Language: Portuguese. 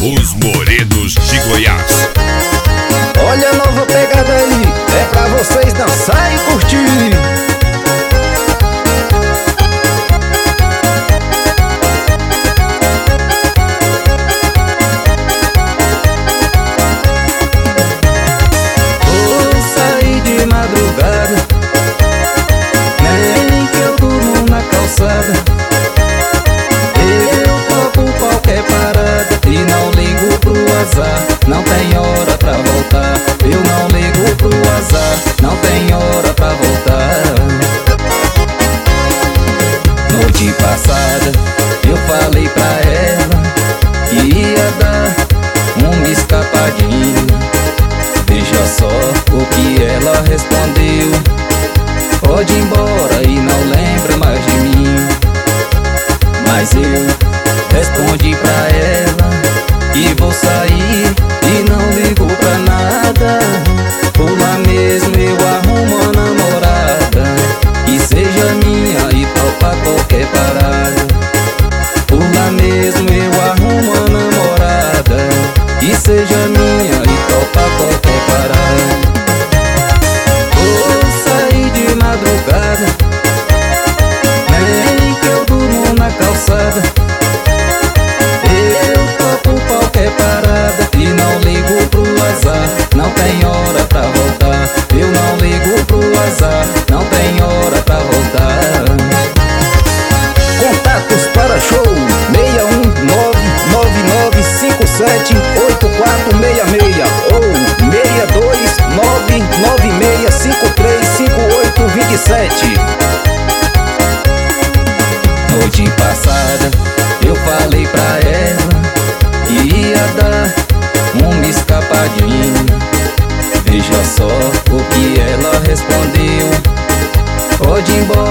Os Morenos de Goiás. Olha a nova pegada aí, é pra vocês dançar e curtir. Vou sair de madrugada, nem que eu durmo na calçada. Eu topo qualquer parada e não ligo pro azar. Não tem hora pra voltar. Eu não ligo pro azar. Não tem hora pra voltar. Noite passada eu falei pra ela que ia dar uma escapadinha. Veja só o que ela respondeu: pode ir embora e não lembra mais de mim. Mas eu respondi pra ela que vou sair e não ligo pra nada. Por lá mesmo eu arrumo uma namorada que seja minha e topa qualquer parada. Por lá mesmo eu arrumo uma namorada que seja minha e topa qualquer parada. Vou sair de madrugada, nem que eu durmo na calçada. Eu topo qualquer parada e não ligo pro azar. Não tem hora pra voltar. Eu não ligo pro azar. Não tem hora pra voltar. Contatos para show 61999578466 ou 62996535827. Noite passada eu falei pra ela que ia dar uma escapadinha. Veja só o que ela respondeu: pode ir embora